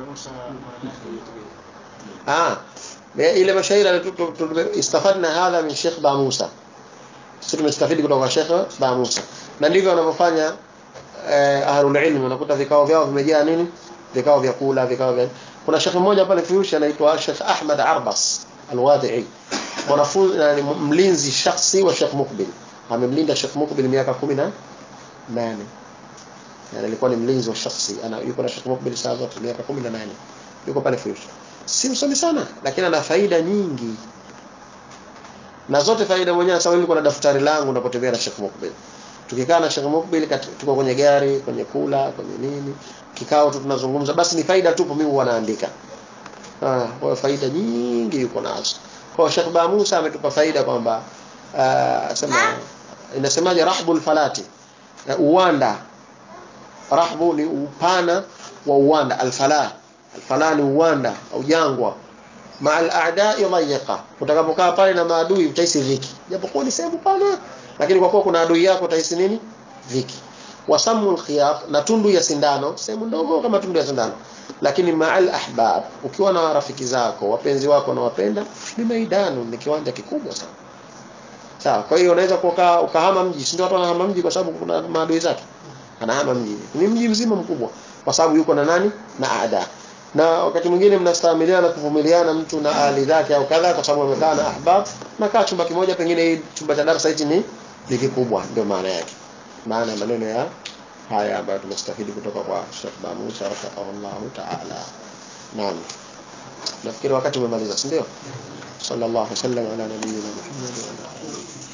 ah ile mashairi istafadna hadha min Sheikh Ba Musa. Sisi tumestafidi kutoka kwa Sheikh Ba Musa, na ndivyo wanavyofanya eh, ahlul ilm. Unakuta vikao vyao vimejaa nini? vikao vya kula, vikao vya kuna shekhi mmoja pale Fuyushi anaitwa Sheikh Ahmad Arbas Al-Wadi'i, mwanafunzi na mlinzi shakhsi wa Sheikh Mukbil, amemlinda Sheikh Mukbil miaka kumi na nane. Yani alikuwa ni mlinzi wa shakhsi, ana yuko na Sheikh Mukbil sasa miaka kumi na nane, yuko pale Fuyushi. Si msomi sana lakini ana faida nyingi, na zote faida mwenyewe. Sasa nilikuwa na daftari langu napotembea na Sheikh Mukbil, tukikaa na Sheikh Mukbil tuko kwenye gari, kwenye kula, kwenye nini, kikao tu tunazungumza, basi ni faida tupo, mimi huwa naandika. Ah, kwa faida nyingi yuko nazo. Kwa Sheikh Ba Musa ametupa faida kwamba uh, sema inasemaje, rahbul falati, uh, uwanda. Rahbu ni upana wa uwanda, alfala alfala ni uwanda au jangwa. Ma'al a'da'i dhayiqa, utakapokaa pale na maadui utahisi dhiki, japokuwa ni sehemu pana, lakini kwa kuwa kuna adui yako utahisi nini? Dhiki. Wasamul khiyat, na tundu ya sindano, sehemu ndogo kama tundu ya sindano, lakini ma'al ahbab, ukiwa na rafiki zako, wapenzi wako na wapenda, ni maidanu, ni kiwanja kikubwa sana. Sawa, kwa hiyo unaweza kukaa ukahama mji, si ndio? Watu wanahama mji kwa sababu kuna maadui zake. Anahama mji, ni mji mzima mkubwa kwa sababu yuko na nani? Na aada. Na wakati mwingine mnastamiliana kuvumiliana mtu na ahli zake au kadha, kwa sababu amekaa na ahbab, na kaa chumba kimoja, pengine hii chumba cha darasa hichi ni ni kikubwa, ndio maana yake. Maana ya maneno ya haya ambayo tumestafidi kutoka kwa Sheikh Ba Musa rahimahullah ta'ala. Naam, nafikiri wakati umemaliza, si ndio? Sallallahu alaihi wasallam ala nabiyyina Muhammad wa ala alihi